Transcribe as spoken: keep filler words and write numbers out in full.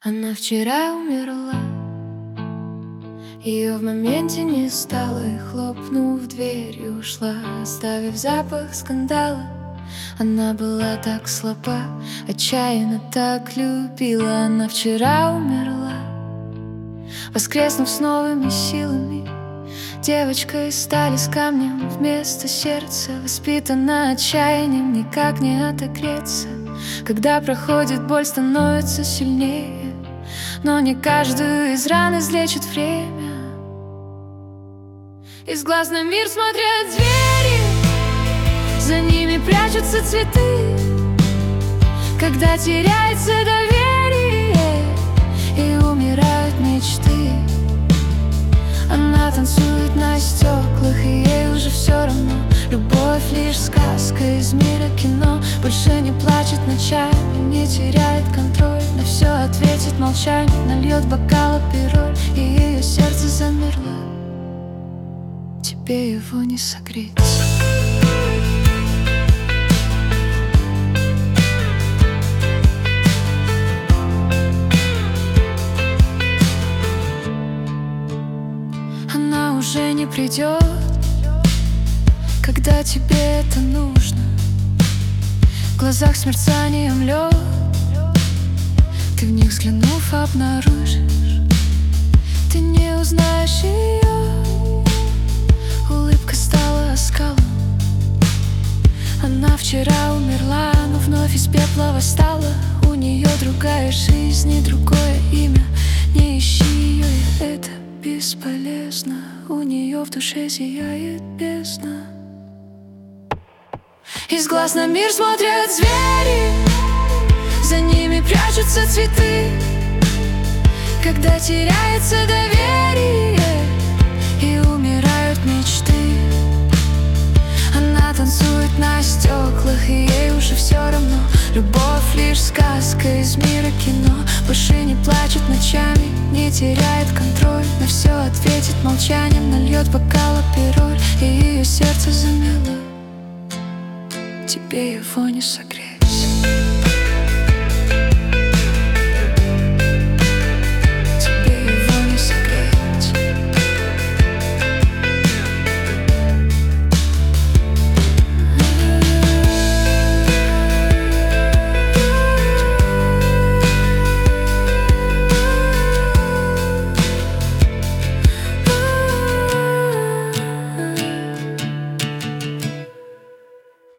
Она вчера умерла, ее в моменте не стало, и, хлопнув дверью, ушла, оставив запах скандала. Она была так слаба, отчаянно так любила. Она вчера умерла, воскреснув с новыми силами. Девочка из стали с камнем вместо сердца, воспитана отчаянием, никак не отогреться. Когда проходит боль, становится сильнее, но не каждую из ран излечит время. Из глаз на мир смотрят звери, за ними прячутся цветы. Когда теряется доверие и умирают мечты, она танцует на стеклах, и ей уже все равно. Любовь лишь сказка из мира кино. Больше не плачет ночами, не теряет контроль. На все ответит молчанием, нальет бокал апероль, и ее сердце замерло. Тебе его не согреть. Она уже не придет, когда тебе это нужно. В глазах с мерцанием лед, ты в них взглянув обнаружишь, ты не узнаешь ее. Улыбка стала оскалом. Она вчера умерла, но вновь из пепла восстала. У нее другая жизнь и другое имя. Не ищи ее, это бесполезно. У нее в душе сияет бездна. Из глаз на мир смотрят звери, за ними прячутся цветы. Когда теряется доверие и умирают мечты, она танцует на стеклах, и ей уже все равно. Любовь лишь сказка из мира кино. Больше не плачет ночами, не теряет контроль. На все ответит молчанием, нальет бокал апероль, и ее сердце замело. Тебе его не согреть.